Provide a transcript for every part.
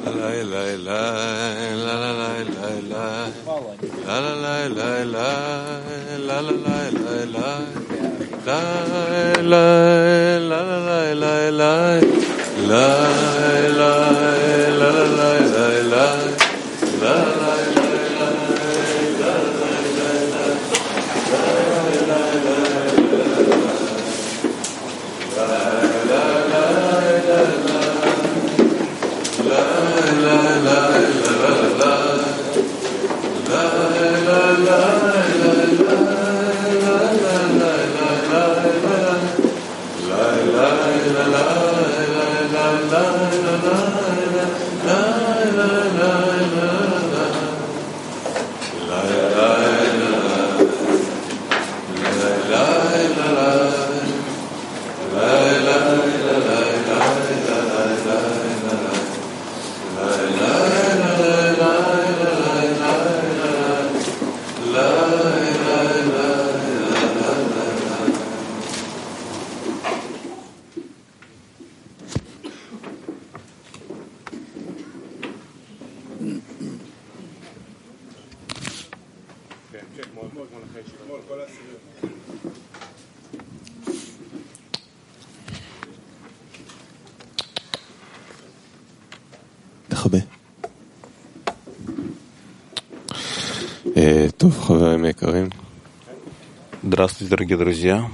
Здравствуйте, дорогие друзья.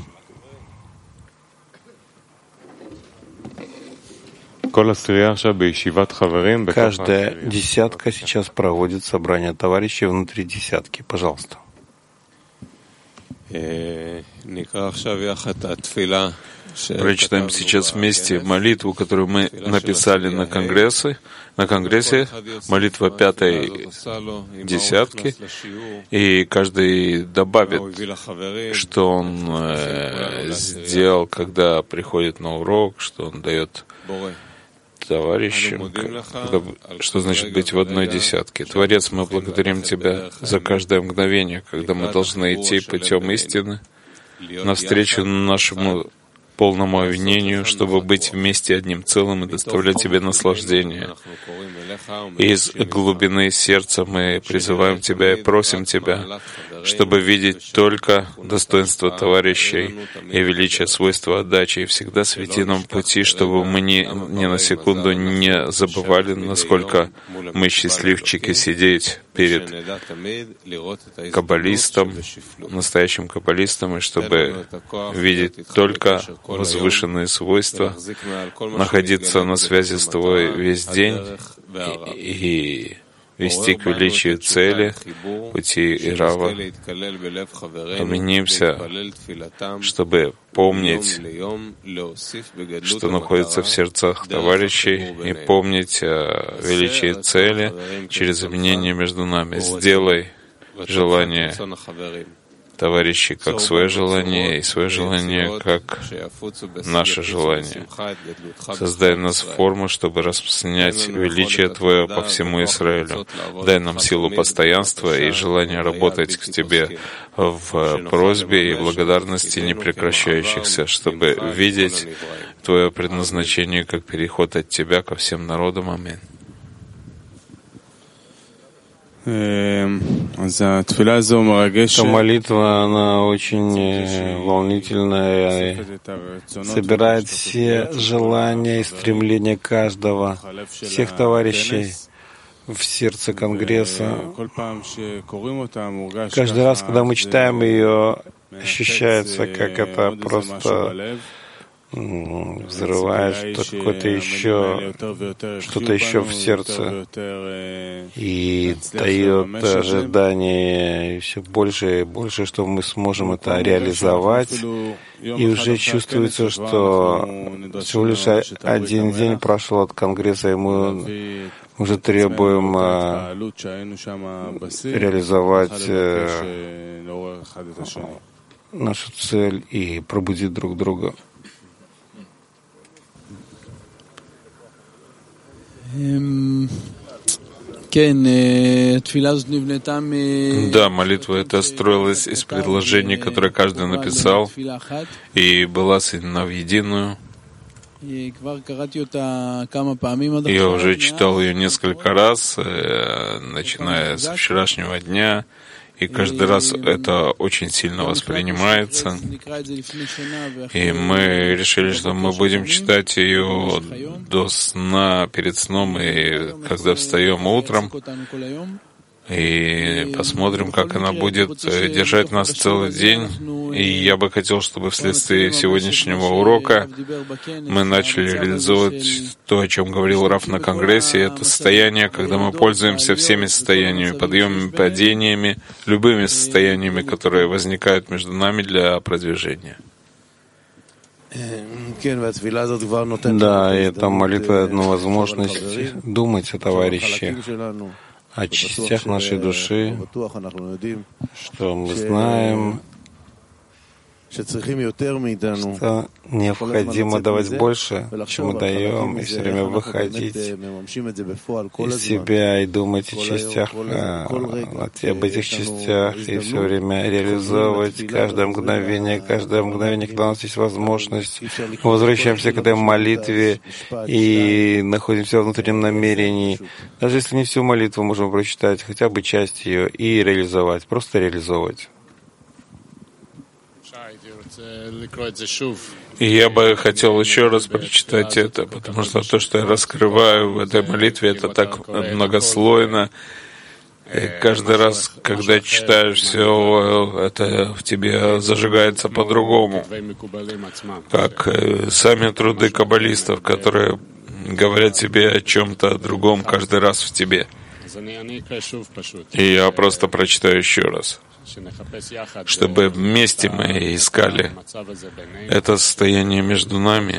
Каждая десятка сейчас проводит собрание товарищей внутри десятки. Пожалуйста. Прочитаем сейчас вместе молитву, которую мы написали на конгрессе, молитва пятой десятки, и каждый добавит, что он сделал, когда приходит на урок, что он дает товарищам, что значит быть в одной десятке. Творец, мы благодарим Тебя за каждое мгновение, когда мы должны идти путем истины, навстречу нашему полному обвинению, чтобы быть вместе одним целым и доставлять Тебе наслаждение. Из глубины сердца мы призываем Тебя и просим Тебя, чтобы видеть только достоинство товарищей и величие свойства отдачи, и всегда свети нам пути, чтобы мы ни на секунду не забывали, насколько мы счастливчики сидеть перед каббалистом, настоящим каббалистом, и чтобы видеть только возвышенные свойства, находиться на связи с Тобой весь день и вести к величию цели, пути Ирава. Поменяемся, чтобы помнить, что находится в сердцах товарищей, и помнить о величии цели через изменение между нами. Сделай желание товарищей как свое желание, и свое желание как наше желание. Создай нас форму, чтобы распространять величие Твое по всему Израилю. Дай нам силу постоянства и желание работать к Тебе в просьбе и благодарности непрекращающихся, чтобы видеть Твое предназначение как переход от Тебя ко всем народам. Аминь. Эта молитва, она очень волнительная, собирает все желания и стремления каждого, всех товарищей в сердце Конгресса. Каждый раз, когда мы читаем ее, ощущается, как это просто взрывает что-то еще в сердце и дает ожидание, и все больше и больше, что мы сможем это реализовать. И уже чувствуется, что всего лишь один день прошел от Конгресса, и мы уже требуем реализовать нашу цель и пробудить друг друга. Да, молитва эта строилась из предложений, которые каждый написал, и была соединена в единую. Я уже читал ее несколько раз, начиная с вчерашнего дня, и каждый раз это очень сильно воспринимается. И мы решили, что мы будем читать ее до сна, перед сном и когда встаем утром. И посмотрим, как она будет держать нас целый день. И я бы хотел, чтобы вследствие сегодняшнего урока мы начали реализовывать то, о чем говорил Раф на Конгрессе. Это состояние, когда мы пользуемся всеми состояниями, подъемами, падениями, любыми состояниями, которые возникают между нами для продвижения. Да, и эта молитва — одна возможность думать о товарище, о частях нашей души, что мы знаем, что необходимо давать больше, чем мы даем, и все время выходить из себя и думать о частях, об этих частях, и все время реализовывать каждое мгновение, когда у нас есть возможность. Мы возвращаемся к этой молитве и находимся во внутреннем намерении. Даже если не всю молитву можем прочитать, хотя бы часть ее, и реализовать, просто реализовывать. И я бы хотел еще раз прочитать это, потому что то, что я раскрываю в этой молитве, это так многослойно. И каждый раз, когда читаешь все, это в тебе зажигается по-другому, как сами труды каббалистов, которые говорят тебе о чем-то другом каждый раз в тебе. И я просто прочитаю еще раз, чтобы вместе мы искали это состояние между нами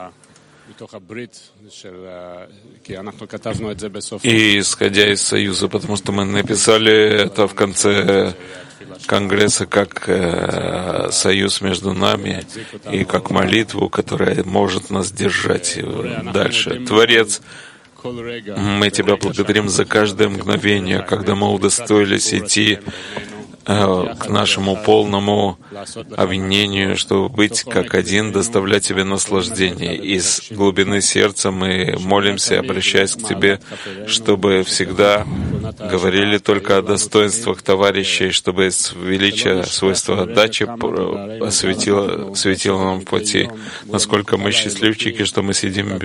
и исходя из союза, потому что мы написали это в конце Конгресса как союз между нами и как молитву, которая может нас держать дальше. Творец, мы Тебя благодарим за каждое мгновение, когда мы удостоились идти к нашему полному объединению, чтобы быть как один, доставлять Тебе наслаждение. Из глубины сердца мы молимся, обращаясь к Тебе, чтобы всегда говорили только о достоинствах товарищей, чтобы величие свойства отдачи светило нам в пути. Насколько мы счастливчики, что мы сидим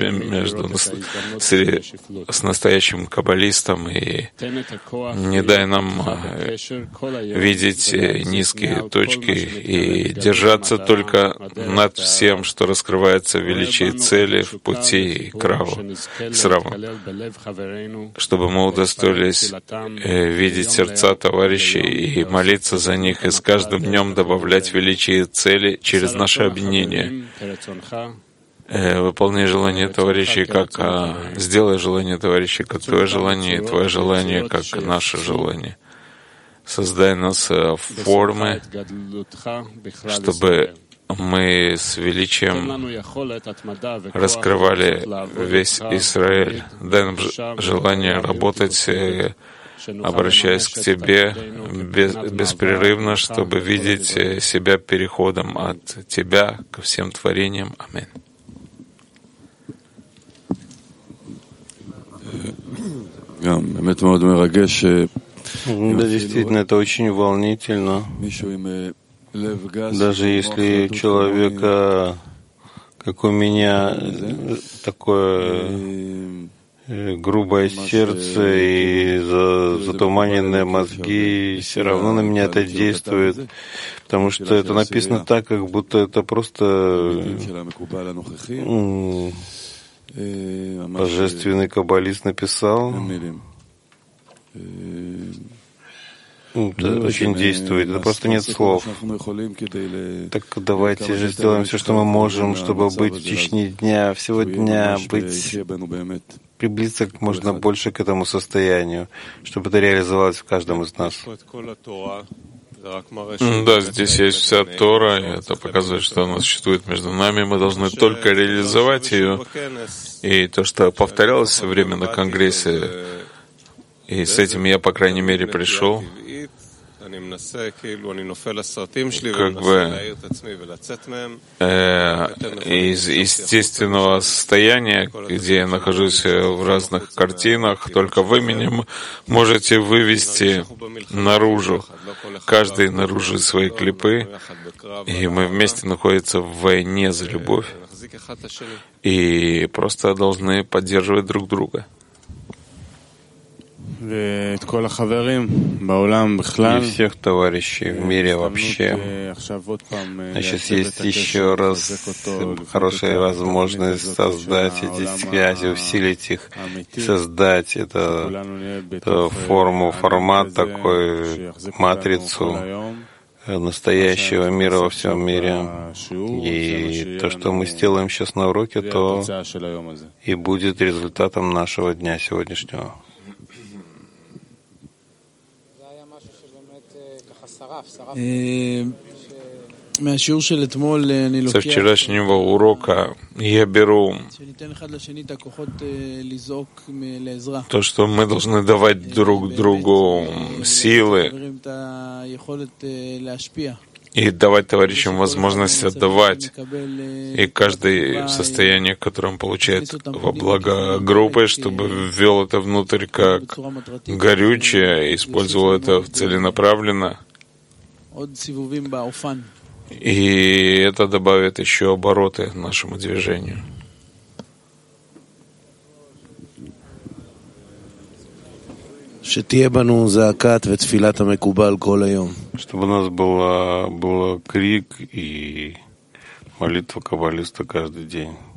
с настоящим каббалистом, и не дай нам видеть низкие точки и держаться только над всем, что раскрывается в величии цели, в пути к Раву, чтобы мы удостоились видеть сердца товарищей и молиться за них, и с каждым днем добавлять величие цели через наше объединение. Выполняй желание товарищей, сделай желание товарищей, как Твое желание, и Твое желание, как наше желание. Создай нас формы, чтобы мы с величием раскрывали весь Израиль. Дай нам желание работать, обращаясь к Тебе беспрерывно, чтобы видеть себя переходом от Тебя ко всем творениям. Аминь. Да, действительно, это очень волнительно. Даже если у человека, как у меня, такое грубое сердце и затуманенные мозги, все равно на меня это действует, потому что это написано так, как будто это просто божественный каббалист написал. Это очень действует, это просто нет слов. Так давайте же сделаем все, что мы можем, чтобы быть в течение дня, всего дня, приблизиться как можно больше к этому состоянию, чтобы это реализовалось в каждом из нас. Да, здесь есть вся Тора, и это показывает, что она существует между нами, мы должны только реализовать ее. И то, что повторялось все время на Конгрессе, и с этим я, по крайней мере, пришел. как бы из естественного состояния, где я нахожусь в разных картинах, только вы меня можете вывести наружу. Каждый наружу свои клипы, и мы вместе находимся в войне за любовь, и просто должны поддерживать друг друга. И всех товарищей в мире вообще. Значит, есть еще раз хорошая возможность создать эти связи, усилить их, создать эту формат такой, матрицу настоящего мира во всем мире. И то, что мы сделаем сейчас на уроке, то и будет результатом нашего дня сегодняшнего. Со вчерашнего урока я беру то, что мы должны давать друг другу силы и давать товарищам возможность отдавать. И каждый в состоянии, которое он получает во благо группы, чтобы ввел это внутрь как горючее, использовал это целенаправленно. И это добавит еще обороты нашему движению. Чтобы у нас было крик и молитва каббалиста каждый день.